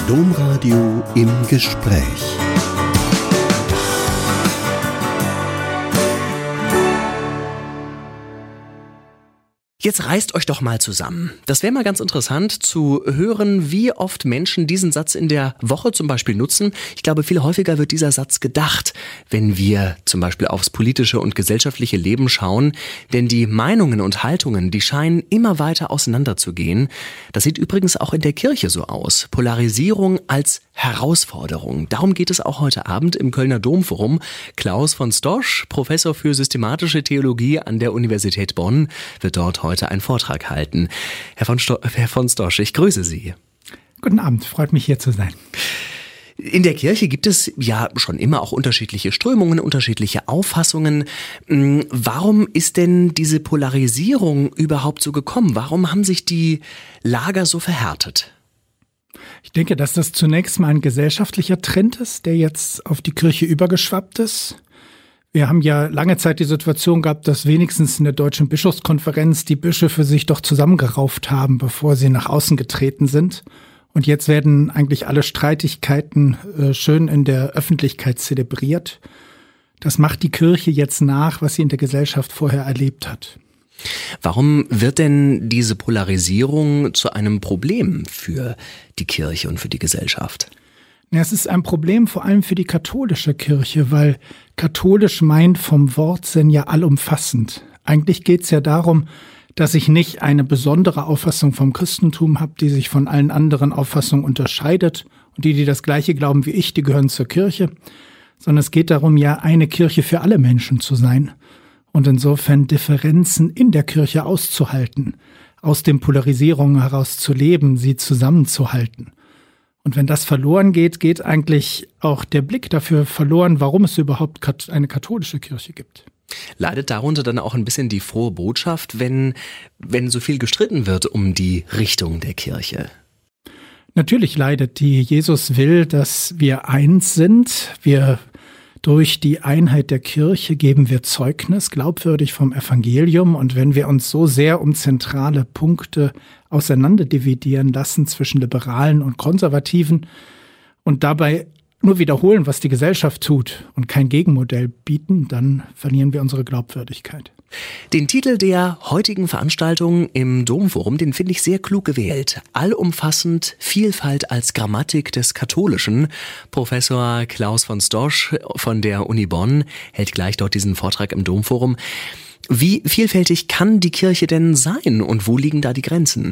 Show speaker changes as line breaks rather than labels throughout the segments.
Domradio im Gespräch.
Jetzt reißt euch doch mal zusammen. Das wäre mal ganz interessant zu hören, wie oft Menschen diesen Satz in der Woche zum Beispiel nutzen. Ich glaube, viel häufiger wird dieser Satz gedacht, wenn wir zum Beispiel aufs politische und gesellschaftliche Leben schauen. Denn die Meinungen und Haltungen, die scheinen immer weiter auseinanderzugehen. Das sieht übrigens auch in der Kirche so aus. Polarisierung als Herausforderung. Darum geht es auch heute Abend im Kölner Domforum. Klaus von Stosch, Professor für systematische Theologie an der Universität Bonn, wird dort heute einen Vortrag halten. Herr von Stosch, ich grüße Sie.
Guten Abend, freut mich hier zu sein.
In der Kirche gibt es ja schon immer auch unterschiedliche Strömungen, unterschiedliche Auffassungen. Warum ist denn diese Polarisierung überhaupt so gekommen? Warum haben sich die Lager so verhärtet?
Ich denke, dass das zunächst mal ein gesellschaftlicher Trend ist, der jetzt auf die Kirche übergeschwappt ist. Wir haben ja lange Zeit die Situation gehabt, dass wenigstens in der Deutschen Bischofskonferenz die Bischöfe sich doch zusammengerauft haben, bevor sie nach außen getreten sind. Und jetzt werden eigentlich alle Streitigkeiten schön in der Öffentlichkeit zelebriert. Das macht die Kirche jetzt nach, was sie in der Gesellschaft vorher erlebt hat.
Warum wird denn diese Polarisierung zu einem Problem für die Kirche und für die Gesellschaft?
Ja, es ist ein Problem vor allem für die katholische Kirche, weil katholisch meint vom Wortsinn ja allumfassend. Eigentlich geht es ja darum, dass ich nicht eine besondere Auffassung vom Christentum habe, die sich von allen anderen Auffassungen unterscheidet. Und die das Gleiche glauben wie ich, die gehören zur Kirche. Sondern es geht darum, ja eine Kirche für alle Menschen zu sein. Und insofern Differenzen in der Kirche auszuhalten, aus den Polarisierungen heraus zu leben, sie zusammenzuhalten. Und wenn das verloren geht, geht eigentlich auch der Blick dafür verloren, warum es überhaupt eine katholische Kirche gibt.
Leidet darunter dann auch ein bisschen die frohe Botschaft, wenn so viel gestritten wird um die Richtung der Kirche?
Natürlich leidet die. Jesus will, dass wir eins sind. Durch die Einheit der Kirche geben wir Zeugnis, glaubwürdig vom Evangelium. Und wenn wir uns so sehr um zentrale Punkte auseinanderdividieren lassen zwischen Liberalen und Konservativen und dabei nur wiederholen, was die Gesellschaft tut und kein Gegenmodell bieten, dann verlieren wir unsere Glaubwürdigkeit.
Den Titel der heutigen Veranstaltung im Domforum, den finde ich sehr klug gewählt. Allumfassend Vielfalt als Grammatik des Katholischen. Professor Klaus von Stosch von der Uni Bonn hält gleich dort diesen Vortrag im Domforum. Wie vielfältig kann die Kirche denn sein und wo liegen da die Grenzen?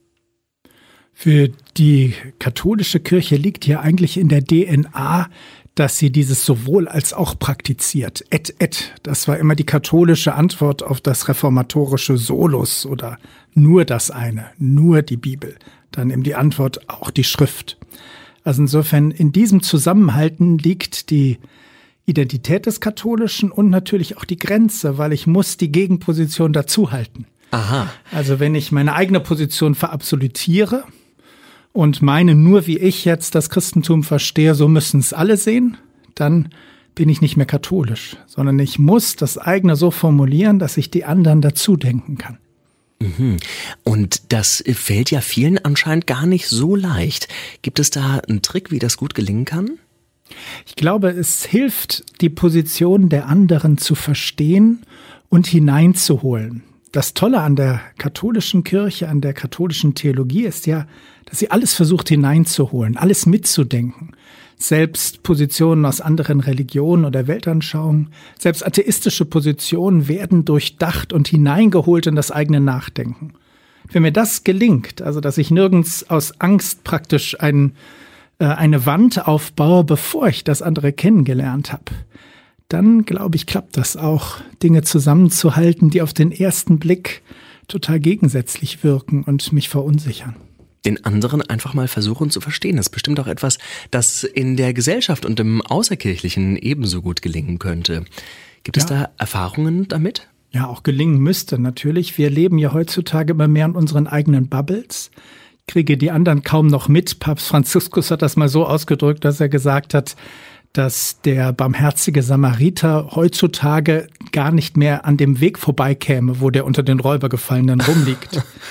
Für die katholische Kirche liegt ja eigentlich in der DNA, dass sie dieses sowohl als auch praktiziert. Das war immer die katholische Antwort auf das reformatorische Solus oder nur das eine, nur die Bibel. Dann eben die Antwort auch die Schrift. Also insofern in diesem Zusammenhalten liegt die Identität des Katholischen und natürlich auch die Grenze, weil ich muss die Gegenposition dazuhalten.
Aha.
Also wenn ich meine eigene Position verabsolutiere und meine, nur wie ich jetzt das Christentum verstehe, so müssen es alle sehen, dann bin ich nicht mehr katholisch, sondern ich muss das eigene so formulieren, dass ich die anderen dazu denken kann.
Und das fällt ja vielen anscheinend gar nicht so leicht. Gibt es da einen Trick, wie das gut gelingen kann?
Ich glaube, es hilft, die Position der anderen zu verstehen und hineinzuholen. Das Tolle an der katholischen Kirche, an der katholischen Theologie ist ja, dass sie alles versucht hineinzuholen, alles mitzudenken. Selbst Positionen aus anderen Religionen oder Weltanschauungen, selbst atheistische Positionen werden durchdacht und hineingeholt in das eigene Nachdenken. Wenn mir das gelingt, also dass ich nirgends aus Angst praktisch eine Wand aufbaue, bevor ich das andere kennengelernt habe, dann, glaube ich, klappt das auch, Dinge zusammenzuhalten, die auf den ersten Blick total gegensätzlich wirken und mich verunsichern.
Den anderen einfach mal versuchen zu verstehen. Das ist bestimmt auch etwas, das in der Gesellschaft und im Außerkirchlichen ebenso gut gelingen könnte. Gibt es da Erfahrungen damit?
Ja, auch gelingen müsste natürlich. Wir leben ja heutzutage immer mehr in unseren eigenen Bubbles. Ich kriege die anderen kaum noch mit. Papst Franziskus hat das mal so ausgedrückt, dass er gesagt hat, dass der barmherzige Samariter heutzutage gar nicht mehr an dem Weg vorbeikäme, wo der unter den Räubergefallenen rumliegt.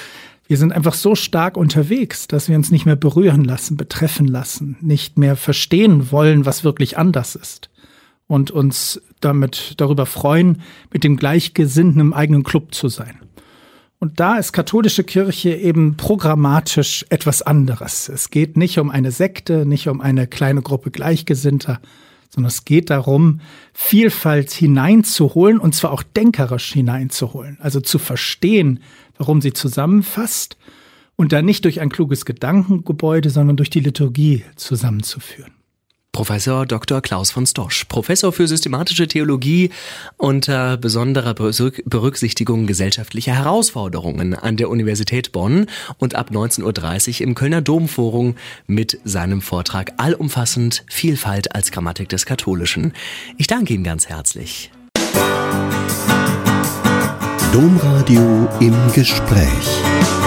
Wir sind einfach so stark unterwegs, dass wir uns nicht mehr berühren lassen, betreffen lassen, nicht mehr verstehen wollen, was wirklich anders ist. Und uns darüber freuen, mit dem Gleichgesinnten im eigenen Club zu sein. Und da ist katholische Kirche eben programmatisch etwas anderes. Es geht nicht um eine Sekte, nicht um eine kleine Gruppe Gleichgesinnter, sondern es geht darum, Vielfalt hineinzuholen und zwar auch denkerisch hineinzuholen. Also zu verstehen, warum sie zusammenfasst und dann nicht durch ein kluges Gedankengebäude, sondern durch die Liturgie zusammenzuführen.
Professor Dr. Klaus von Stosch, Professor für systematische Theologie unter besonderer Berücksichtigung gesellschaftlicher Herausforderungen an der Universität Bonn und ab 19.30 Uhr im Kölner Domforum mit seinem Vortrag Allumfassend Vielfalt als Grammatik des Katholischen. Ich danke Ihnen ganz herzlich.
Domradio im Gespräch.